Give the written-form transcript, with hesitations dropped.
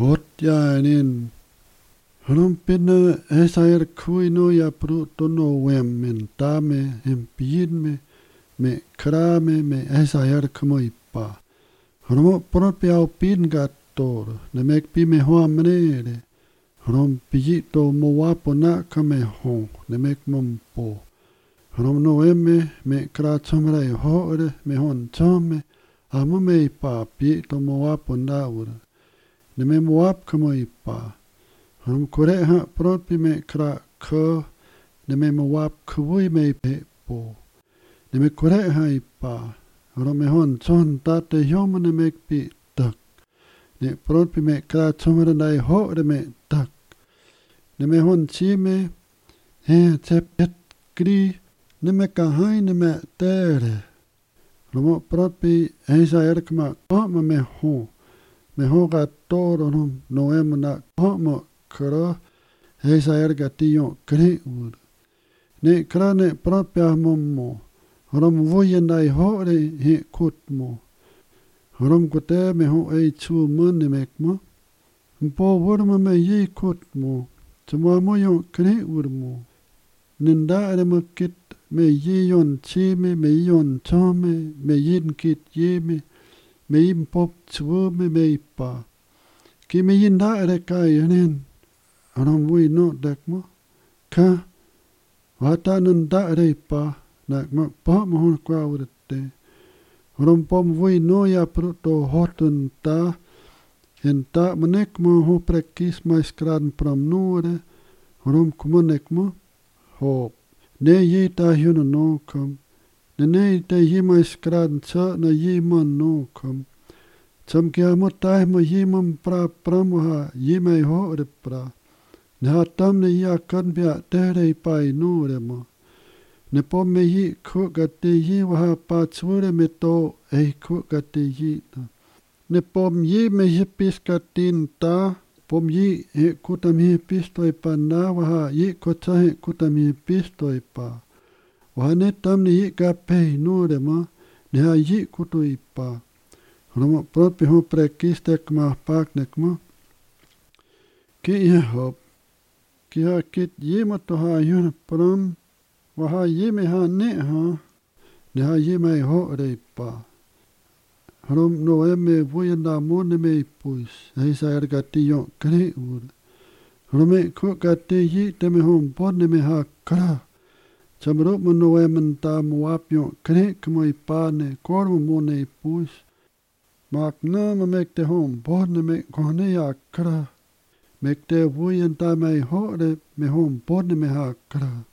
hot jainin. Hrom pinne esair kuino ya prutono wemmen tame empidme me krame me esair kmoipa. Hrom propia opin gattor, ne mek pi me hoa menere. Hrom pijito mo wapo na kame ho, ne mek mompo. Hrom no emme me kra tsomre hoore me hon tsome, amo me ipa pijito mo wapo ndaure. Ne me mo wap kamo ipa. Hrom kore ha propi me kra ko, ne me mo wap kwui me pepo. Ne me kore ha ipa. Hrom me hon tson tate yomo ne mek pi tak. Ne propi me kra tsomre dai hoore me tak. Ne me hon chime, tsep et kri, ne me kahai ne me tere. Hrom propi eisa erkma kama me ho. Me ho ga toro no emo na kama kra, eisa erga tiyo kri ur. Ne kra ne propi ahmomo. Hrom vujendai hoore he kutmo. Hrom kute me ho ei tsu munne mekmo. Mpo wurma me yi kutmo. Tsuma mo yon kri urmo. Ninda ere mo kit me yi yon chime, me yon tome, me yin kit yeme, me yin pop tsume me ipa. Ki me yin da ere kai yanin. Hrom wui no dekmo. Ka wata nunda ere ipa. Nak mak pa mohon kwa urete. Hrom pom vui no ya pruto hotun ta. En ta manek mo ho prekis mais kran pram nore. Hrom kumonek mo hop. Ne ye ta hyuna no kam. Ne te ye mais kran cha na ye man no kam. Cham kia mo tai mo ye man pra pram ha ye mai ho re pra. Ne ha tam ne ya kan bia tere pai nore mo. Ne pom me yi kukate yi waha patsure me to ei kukate yi na. Ne pom yi me yi piskatin ta, pom yi he kutam yi pistoi pa na waha yi kota he kutam yi pistoi pa. Waha ne tam ne yi ka pei nure ma, ne ha yi kutu i pa. Roma propi ho prekistek ma pak nek ma. Ki ye hop, ki ha kit yi ma to ha yun pram, waha yi me ha ne ha, ne ha yi me ho re pa. Hrom no eme vujenda mone me puis, heisa ergati yon kre ur. Hrome kukate yi te me hon pone me ha kra. Chamrup mo no emen ta mo ap yon kre kmo i pane, kormo mone i puis. Mak na me mek te hon pone me kone ya kra. Mek te vujenda me ho re me hon pone me ha kra.